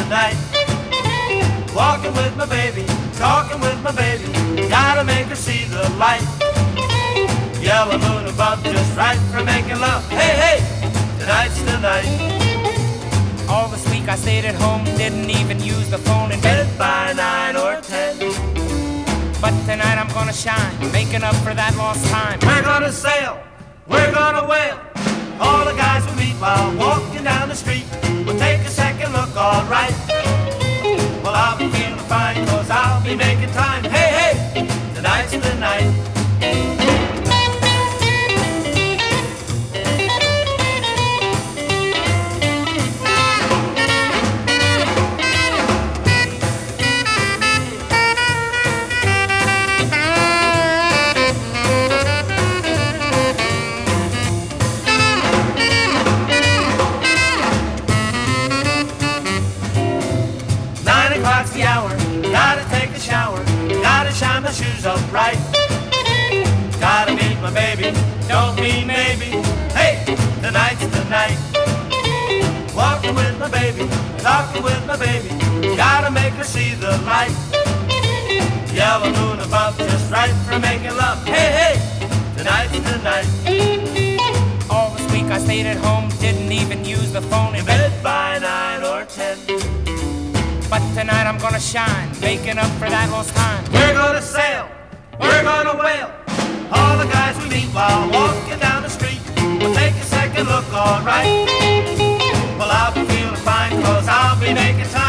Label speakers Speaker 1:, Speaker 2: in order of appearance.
Speaker 1: night. Walking with my baby, talking with my baby, gotta make her see the light. Yellow moon above, just right for making love. Hey, hey, tonight's the night.
Speaker 2: All this week I stayed at home, didn't even use the phone in bed
Speaker 1: By 9 or 10,
Speaker 2: But tonight I'm gonna shine, making up for that lost time.
Speaker 1: we're gonna sail, we're gonna whale. All the guys we meet while walking down the street will take a second look, alright. Well, I'll be feeling fine, cause I'll be making time. Hey, hey, tonight's the night. 9 o'clock's the hour, gotta take a shower, gotta shine my shoes up right. Gotta meet my baby, don't mean maybe. Hey, tonight's the night. Walking with my baby, talking with my baby, gotta make her see the light. Yellow moon above, just right for making love. Hey, hey, tonight's the night.
Speaker 2: All this week I stayed at home, didn't even use the phone in bed
Speaker 1: Bed by 9 or 10,
Speaker 2: But tonight I'm gonna shine, making up for that lost time.
Speaker 1: we're gonna sail, we're gonna whale. All the guys we meet while walking down the street will take a second look, alright. Well, I'll be feeling fine, cause I'll be making time.